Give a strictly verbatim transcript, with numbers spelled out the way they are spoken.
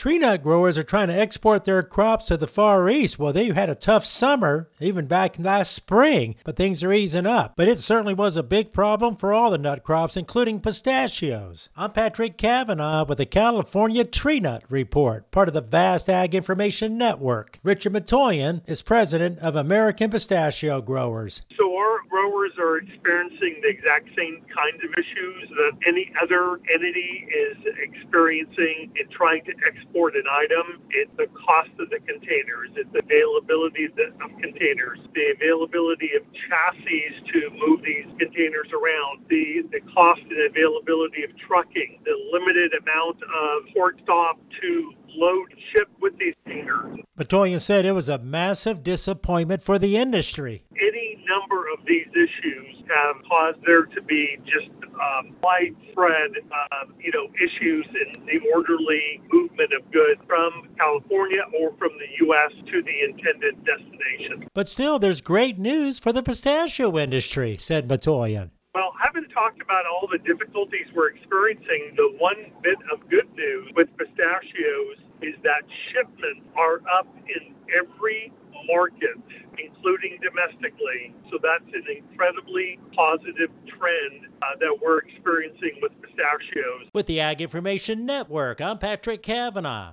Tree nut growers are trying to export their crops to the Far East. Well, they had a tough summer, even back last spring, but things are easing up. But it certainly was a big problem for all the nut crops, including pistachios. I'm Patrick Cavanaugh with the California Tree Nut Report, part of the vast Ag Information Network. Richard Matoyan is president of American Pistachio Growers. So our growers are experiencing the exact same kinds of issues that any other entity is experiencing in trying to export an item. It's the cost of the containers, it's the availability of, the, of containers, the availability of chassis to move these containers around, the, the cost and availability of trucking, the limited amount of port stop to load and ship with these containers. Matoyan said it was a massive disappointment for the industry. Any number of these issues have caused there to be just um, widespread, uh, you know, issues in the orderly movement of goods from California or from the U S to the intended destination. But still, there's great news for the pistachio industry, said Matoyan. Well, having talked about all the difficulties we're experiencing, the one bit of good news with pistachios is that shipments are up in every market, including domestically. So that's an incredibly positive trend uh, that we're experiencing with pistachios. With the Ag Information Network, I'm Patrick Cavanaugh.